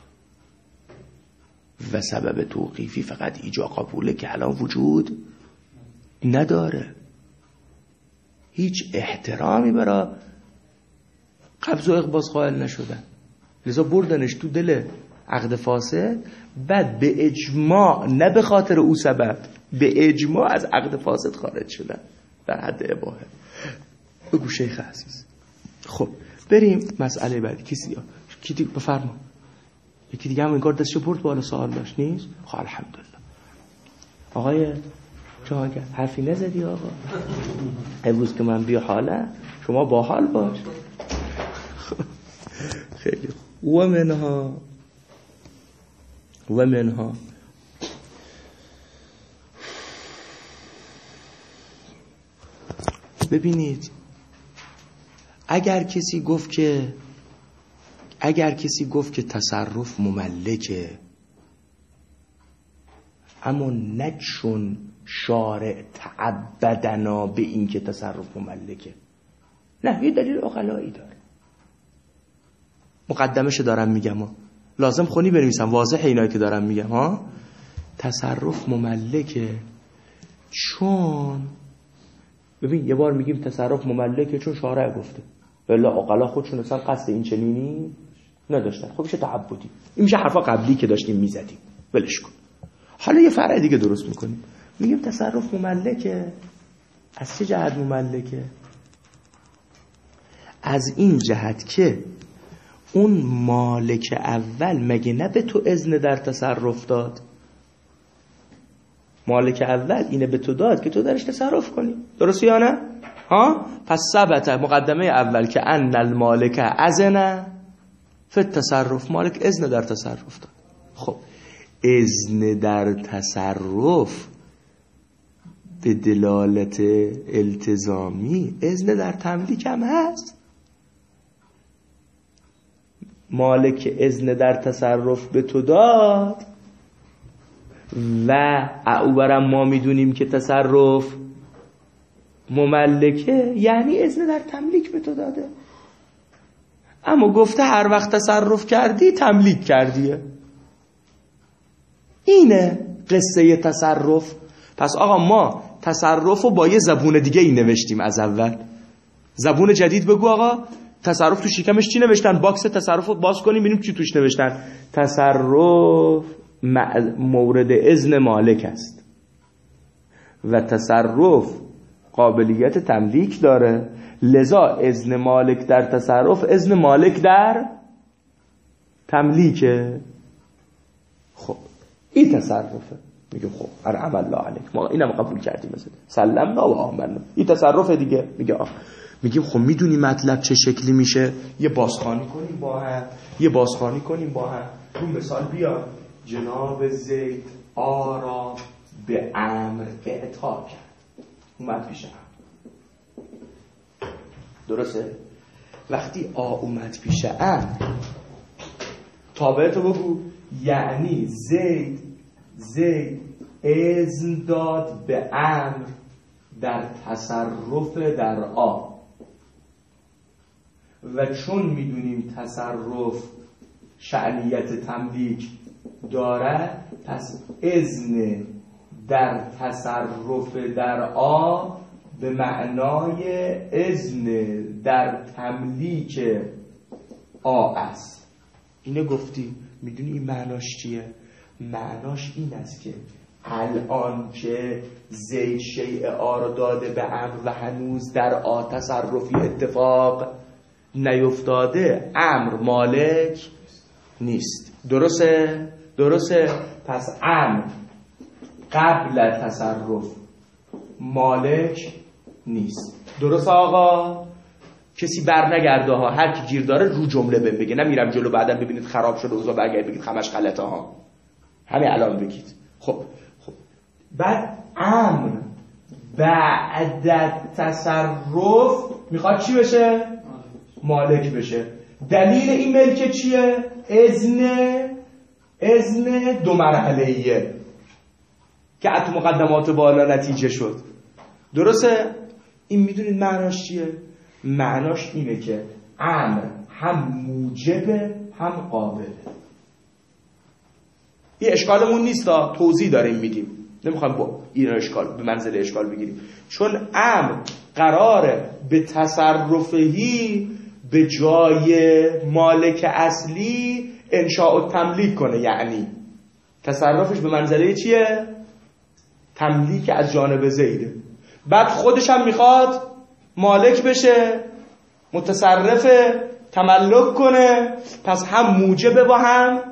و سبب توقیفی فقط ایجاب قبوله که الان وجود نداره، هیچ احترامی برای قبض و اقباض قائل نشدن، لذا بردنش تو دل عقد فاسد، بعد به اجماع نه به خاطر او سبب، به اجماع از عقد فاسد خارج شدن در حد اباحه. بگو شیخ عزیز. خب بریم مسئله بعدی. کی دیگه بفرما. یکی دیگه هم این کار دستشو برد بالا، سوال داشت نیست؟ خب الحمدلله. آقای جهانگرد حرفی نزدی آقا؟ امروز که من بیا حاله شما با حال باش. خیلی و منها ببینید اگر کسی گفت که تصرف مملکه، اما نه چون شارع تعبدنا به این که تصرف مملکه، نه یه دلیل عقلایی داره. مقدمش دارم میگم لازم خونی بنویسم، واضحه اینایی که دارم میگم تصرف مملکه چون ببین یه بار میگیم تصرف مملکه چون شارع گفته، ولی عقلا خودشون اصلا قصد این چنینی نداشتن. خب میشه تعبدی، این میشه حرفا قبلی که داشتیم میزدیم، ولش کن. حالا یه فرع دیگه درست میکنیم، میگیم تصرف مملکه. از چه جهت مملکه؟ از این جهت که اون مالک اول مگه نه به تو اذن در تصرف داد؟ مالک اول اینه به تو داد که تو درش تصرف کنی، درسته یا نه؟ پس ثبت مقدمه اول که ان المالک اذن فی التصرف، مالک اذن در تصرف داد. خب اذن در تصرف به دلالت التزامی اذن در تملیک هم هست. مالک اذن در تصرف به تو داد و اوبرم ما میدونیم که تصرف مملکه، یعنی اذن در تملیک به تو داده، اما گفته هر وقت تصرف کردی تملیک کردیه. اینه قصه تصرف. پس آقا ما تصرف رو با یه زبون دیگه ای نوشتیم از اول. زبون جدید بگو آقا تصرف تو شکمش چی نوشتن؟ باکس تصرف رو باز کنیم ببینیم چی توش نوشتن. تصرف مورد اذن مالک است و تصرف قابلیت تملیک داره، لذا اذن مالک در تصرف اذن مالک در تملیکه. خب این تصرفه. میگه خب انعم الله علیک، ما اینم قبول کردیم مثلا سلمنا و آمنا، این تصرف دیگه. میگه میگیم خب میدونی مطلب چه شکلی میشه؟ یه بازخوانی کنیم با هم. تو مثال بیا جناب زید آرا به امر اعطا کرد، اومد پیش امر. درسته؟ وقتی اومد پیش امر، تابعه تو بگو، یعنی زید اذن داد به امر در تصرف در و چون میدونیم تصرف شأنیت تملیک داره، پس اذن در تصرف در به معنای اذن در تملیک است. اینه گفتی. میدونی این معناش چیه؟ معناش این است که الان که زید شیء رو داده به امر و هنوز در تصرفی اتفاق نیفتاده، امر مالک نیست. درسته؟ پس امر قبل تصرف مالک نیست. درسته آقا؟ کسی بر نگرده ها، هر کی گیر داره رو جمله بگه، نمیرم جلو بعدا ببینید خراب شده اوضاع برگرد بگید همش غلطه ها، همین الان بگید. خب بعد امر بعد تصرف میخواد چی بشه؟ مالک بشه. دلیل این ملک چیه؟ اذن دو مرحله‌ایه که تو مقدمات بالا نتیجه شد. درسته؟ این میدونید معناش چیه؟ معناش اینه که امر هم موجبه هم قابله. این اشکالمون نیست، توضیح داریم میدیم، نمیخوایم با این اشکال به منزل اشکال بگیریم، چون امر قراره به تصرفهی به جای مالک اصلی انشاء و تملیک کنه. یعنی تصرفش به منزله چیه؟ تملیک از جانب زیده. بعد خودش هم میخواد مالک بشه، متصرف تملک کنه. پس هم موجب با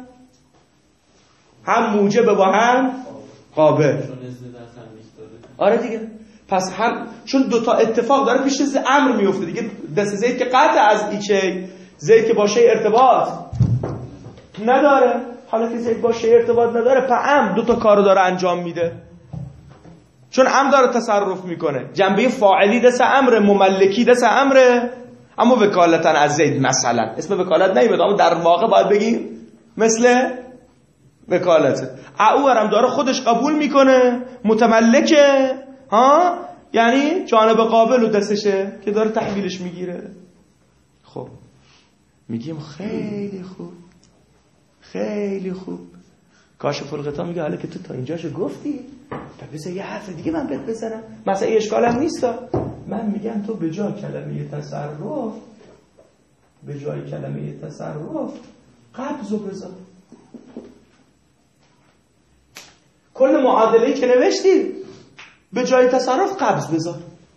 هم قابل. آره دیگه. پس هم چون دوتا اتفاق داره پیش امر میفته دیگه. دست زید که قطع از ایچه، زید که با شی ارتباط نداره. حالا که زید با شی ارتباط نداره، پس امر دوتا کارو داره انجام میده، چون امر داره تصرف میکنه. جنبه فاعلی دست امر، مملکی دست امره، اما وکالتن از زید مثلا اسم وکالت نمیاد، اما در واقع باید بگیم مثل وکالته. او هم داره خودش قبول میکنه، متملکه، یعنی جانب قابل و دستشه که داره تحویلش میگیره. خب میگیم خیلی خوب. کاشف الغطا میگه حالا که تو تا اینجاشو گفتی، بذار یه حرف دیگه من بهت بزنم، مثلا اشکالم نیستا. من میگم تو به جای کلمه تصرف قبضو بذار. کل معادله‌ای که نوشتی به جای تصرف قبض بذار.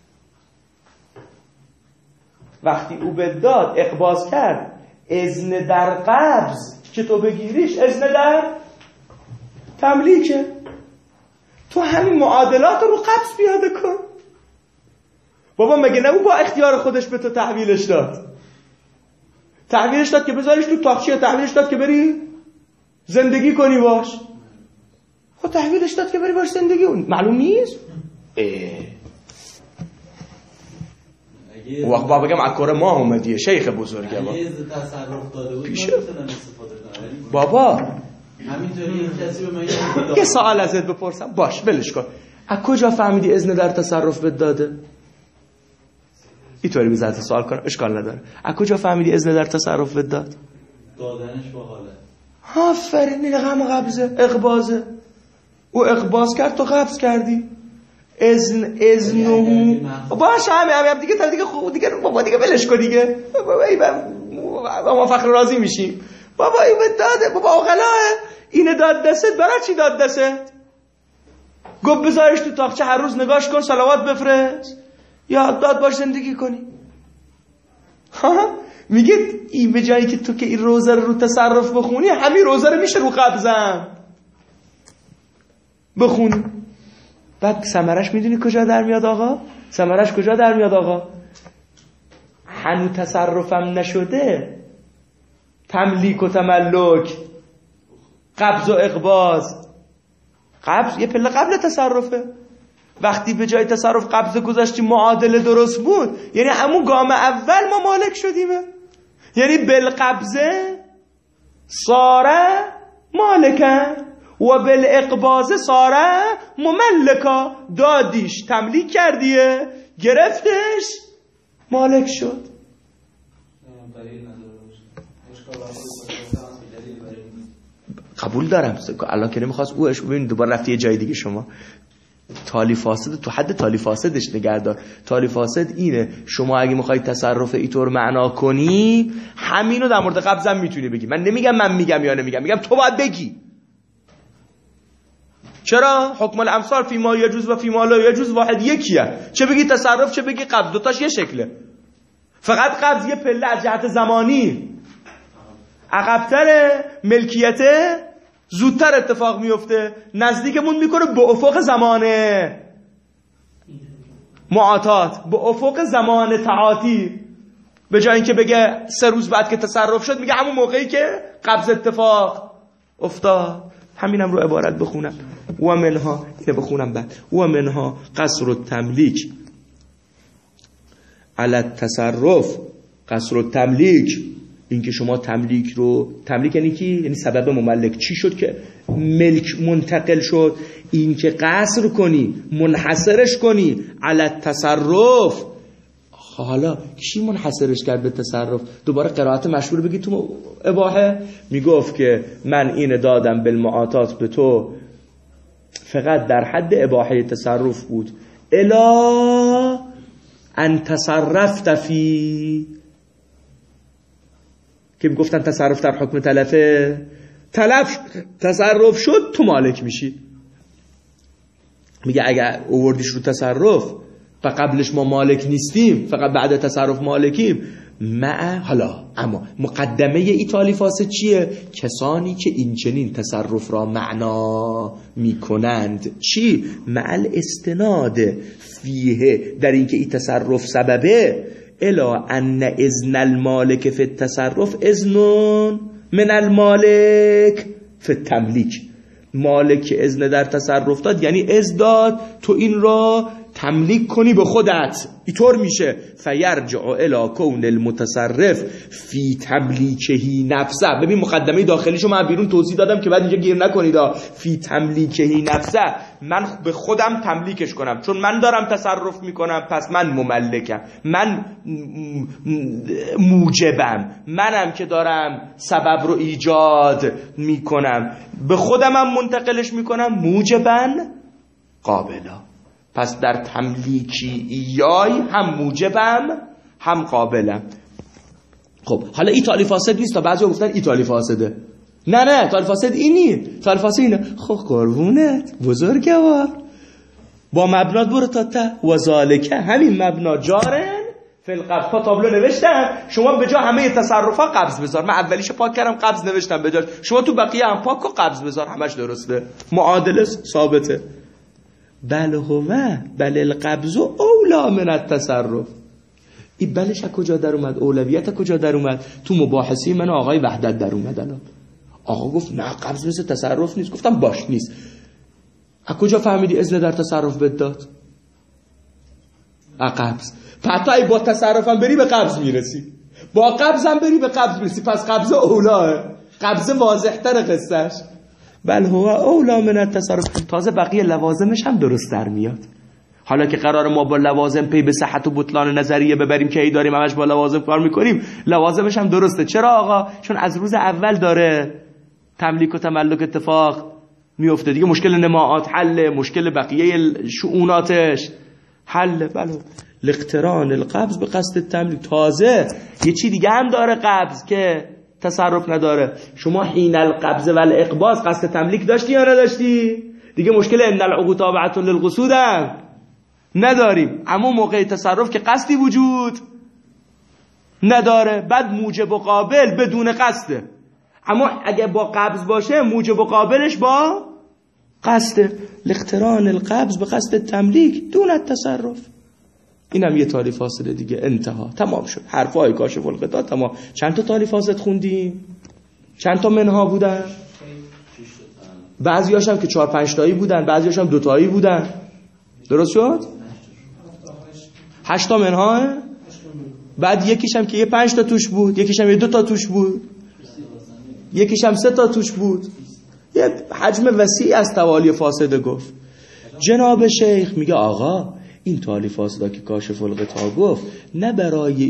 وقتی او به داد اقباض کرد، اذن در قبض که تو بگیریش اذن در تملیکه. تو همین معادلات رو قبض پیاده کن. بابا مگه نمو با اختیار خودش به تو تحویلش داد؟ تحویلش داد که بذاریش تو تاقچه، تحویلش داد که بری زندگی کنی باش. خب تحویلش داد که بری باش زندگی کنی، معلوم نیست؟ وقت با بگم اکور ما اومدیه شیخ بزرگه با اگه تصرف داده بود پیشه استفاده کنم. بابا همینطوری کسی به من یه سوال ازت بپرسم، باش ولش کن. از کجا فهمیدی اذن در تصرف بهت داده؟ اینطوری بذات سوال کنم، اشکال نداره. از کجا فهمیدی اذن در تصرف بهت داد؟ دادنش با حالت. آفرین، این هم قبضه، اقباضه. او اقباض کرد تو قبض کردی. اذنه باشه همه دیگه تا دیگه خود دیگه بابا دیگه ولش کن دیگه. بابا ما فخر راضی میشیم. بابا این داده، بابا اوغلاه اینه داد دستت، برای چی داد دستت؟ گفت بذارش تو تاقچه هر روز نگاش کن، صلوات بفرست، یاد داد باش زندگی کنی. میگه این به جایی که تو که این روزه رو تصرف بخونی، همین روزه رو میشه رو قبضم. بخونی. بعد ثمرش میدونی کجا در میاد آقا؟ ثمرش کجا در میاد آقا؟ هنو تصرفم نشده، تملیک و تملک، قبض و اقباض. قبض یه پله قبل تصرفه. وقتی به جای تصرف قبض گذاشتیم معادله درست بود، یعنی همون گام اول ما مالک شدیمه. یعنی بالقبضه صاره مالکه و بالاقباضه صاره مملکا. دادیش تملیک کردیه، گرفتش مالک شد. قبول دارم. الان که نمیخواست اوش ببین دوباره رفتی یه جای دیگه. شما تالی فاسد تو حد تالی فاسدش نگردار. تالی فاسد اینه شما اگه میخوای تصرف اینطور معنا کنی همینو در مورد قبضم میتونی بگی. من نمیگم من میگم یا نمیگم، میگم تو باید بگی. چرا؟ حکم الامثال فی ما یجوز و فی ما لا یجوز واحد یکیه. چه بگی تصرف چه بگی قبض، دوتاش یه شکله. فقط قبض یه پله از جهت زمانی عقب‌تره، ملکیت زودتر اتفاق میفته، نزدیکمون میکنه به افق زمانه معاطات، به افق زمان تعاطی. به جای اینکه بگه 3 روز بعد که تصرف شد، میگه همون موقعی که قبض اتفاق افتاد. همینم رو عبارت بخونم. و منها، اینه بخونم بعد. و منها قصر التملیک علی التصرف. قصر التملیک، این که شما تملیک رو، تملیک یعنی کی؟ یعنی سبب مملک چی شد که ملک منتقل شد. این که قصر کنی، منحصرش کنی علی التصرف. حالا کی منحصرش کرد به تصرف؟ دوباره قرائت مشهور بگی تو اباحه. میگفت که من این دادم بالمعاطات به تو فقط در حد اباحه تصرف بود، الا ان تصرفت فی، که میگفتن تصرف در حکم تلفه، تلف تصرف شد تو مالک میشی. میگه اگر اووردیش رو تصرف و قبلش ما مالک نیستیم، فقط بعد تصرف مالکیم. حالا اما مقدمه ایتالی فاسد چیه؟ کسانی که این چنین تصرف را معنا میکنند. چی؟ معل استناد فیه، در اینکه این تصرف سببه، الا ان اذن المالک فی التصرف اذن من المالک فی التملیک. مالک اذن در تصرف داد یعنی اذن داد تو این را تملیک کنی به خودت. اینطور میشه فیرجع الی کون المتصرف فی تملیکهی نفسه. ببین مقدمه داخلیشو من بیرون توضیح دادم که بعد اینجا گیر نکنید. فی تملیکهی نفسه، من به خودم تملیکش کنم، چون من دارم تصرف میکنم پس من مملکم، من موجبم، منم که دارم سبب رو ایجاد میکنم، به خودمم منتقلش میکنم موجبن قابلا. پس در تملیکی ایای هم موجبم هم قابلم. خب حالا ایتالی فاسد نیست. تا بعضی گفتن ایتالی فاسده. نه ایتالی فاسد اینی، ایتالی فاسد اینه. خب قربونت بزرگوار، با مبنا برو تا ته و ذالکه، همین مبنا جارن فی القبض. تا تابلو نوشتم شما به جا همه تصرفا قبض بذار. من اولیشو پاک کردم قبض نوشتم به جاش، شما تو بقیه هم پاک و قبض بذار، همش درسته، معادله ثابته. بل القبض اولا من التصرف. این بلش از کجا در اومد؟ اولویت از کجا در اومد؟ تو مباحثه من آقای وحدت در اومد. الان آقا گفت نه قبض مثل تصرف نیست. گفتم باش نیست. از کجا فهمیدی اذن در تصرف بداد؟ قبض. حتی ای با تصرفم بری به قبض میرسی، با قبضم بری به قبض میرسی. پس قبض اولاه، قبض واضح تر قصهش. بل هو اولا من التصرف. تازه بقیه لوازمش هم درست در میاد. حالا که قرار ما با لوازم پی به صحت و بطلان نظریه ببریم که ای داریم همش با لوازم کار میکنیم، لوازمش هم درسته. چرا آقا؟ چون از روز اول داره تملیک و تملک اتفاق میفته دیگه. مشکل نماعات حل، مشکل بقیه شؤوناتش حل. بله لاقتران القبض به قصد التملیک. تازه یه چی دیگه هم داره قبض که تصرف نداره. شما حین القبض و الاقباض قصد تملیک داشتی یا نداشتی؟ دیگه مشکل ان العقود تابعه للقصود هم نداریم. اما موقع تصرف که قصدی وجود نداره، بعد موجب و قابل بدون قصده. اما اگه با قبض باشه موجب و قابلش با قصد الاقتران القبض به قصد تملیک دون التصرف. اینم یه تالیف فاسد دیگه. انتها، تمام شد. حرفای کاشف الغطا تمام. چند تا تالیف فاسد خوندیم؟ چند تا منها بودن؟ بعضیاش هم که 4-5 تایی بودن، بعضیاش هم 2 تایی بودن. درست شد؟ 8 تا منها. بعد یکیش هم که یه 5 تا توش بود، یکیش هم یه 2 تا توش بود، یکیش هم 3 تا توش بود. یه حجم وسیع از توالی فاسده گفت. جناب شیخ میگه آقا این توالی فاسدا که کاشف الغطا گفت نه برای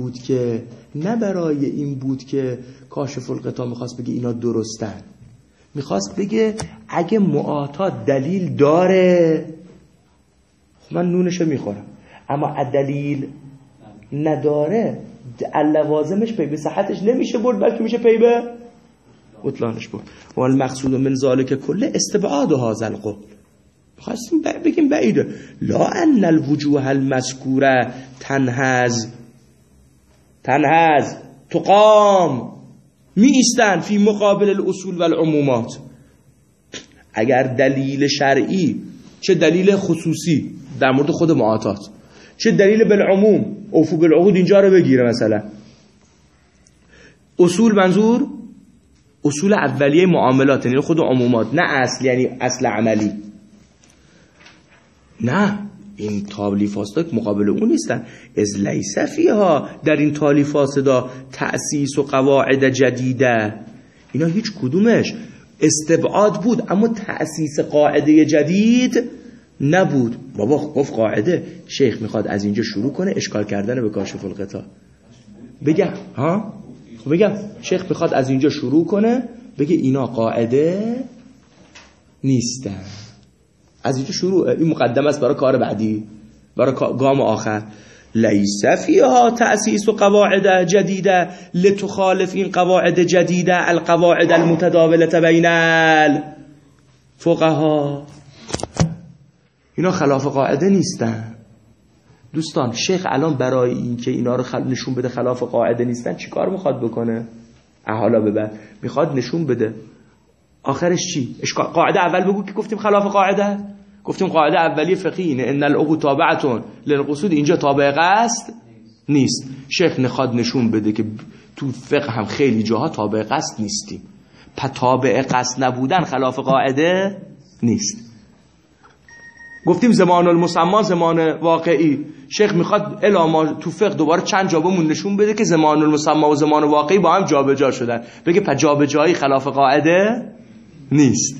این بود که کاشف الغطا میخواست بگه اینا درستن. میخواست بگه اگه معاطات دلیل داره من نونشو میخورم، اما دلیل نداره لوازمش پی به صحتش نمیشه برد، بلکه میشه پی به بطلانش برد. و المقصود من ذالک کله استبعاد هذا القول. خواستیم بگیم بعیده. لا ان الوجوه المذکوره تنهز تقام می ایستن فی مقابل الاصول و العمومات. اگر دلیل شرعی چه دلیل خصوصی در مورد خود معاطات چه دلیل بالعموم اوفو بالعقود اینجا رو بگیره، مثلا اصول منظور اصول اولیه معاملات یعنی خود عمومات، نه اصل یعنی اصل عملی. نه این تالیف فاسدا مقابل اون نیستن. از لیس فیها در این تالیف فاسدا تأسیس و قواعد جدیده. اینا هیچ کدومش استبعاد بود اما تأسیس قاعده جدید نبود. بابا گفت قاعده، شیخ میخواد از اینجا شروع کنه اشکال کردن به کاشف الغطا. بگم شیخ میخواد از اینجا شروع کنه بگه اینا قاعده نیستن. از اینجا شروع، این مقدمه است برای کار بعدی، برای گام آخر. لیس فیها تأسیس و قواعد جدیده لتخالف این قواعد جدیده القواعد المتداولة بین الفقهاء. اینا خلاف قاعده نیستن. دوستان شیخ الان برای این که اینا رو نشون بده خلاف قاعده نیستن چی کار میخواد بکنه؟ حالا ببر میخواد نشون بده آخرش چی؟ قاعده اول بگو که گفتیم خلاف قاعده، گفتیم قاعده اولی فقهی اینه ان العقود تابعه للقصود، اینجا تابع قصد نیست. شیخ میخواد نشون بده که تو فقه هم خیلی جاها تابع قصد نیستیم، پس تابع قصد نبودن خلاف قاعده نیست. گفتیم زمان المسمى زمان واقعی. شیخ میخواد الاما تو فقه دوباره چند جا بهمون نشون بده که زمان المسمى و زمان واقعی با هم جابجا شدن، بگه پس جابجایی خلاف قاعده نیست.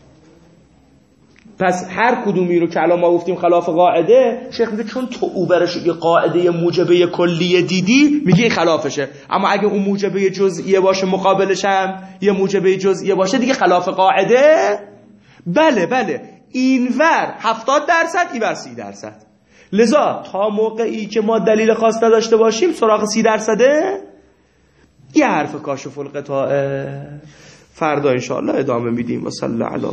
پس هر کدومی رو که الان ما گفتیم خلاف قاعده، شیخ میگه چون تو او برش یه قاعده موجبه کلیه دیدی میگه این خلافشه، اما اگه اون موجبه جزئیه باشه مقابلش هم یه موجبه جزئیه باشه دیگه خلاف قاعده. بله اینور 70%، اینور 30%. لذا تا موقعی که ما دلیل خاص نداشته باشیم سراغ 30% یه حرف کاشف الغطا. فردا انشاءالله ادامه میدیم. و صلی علی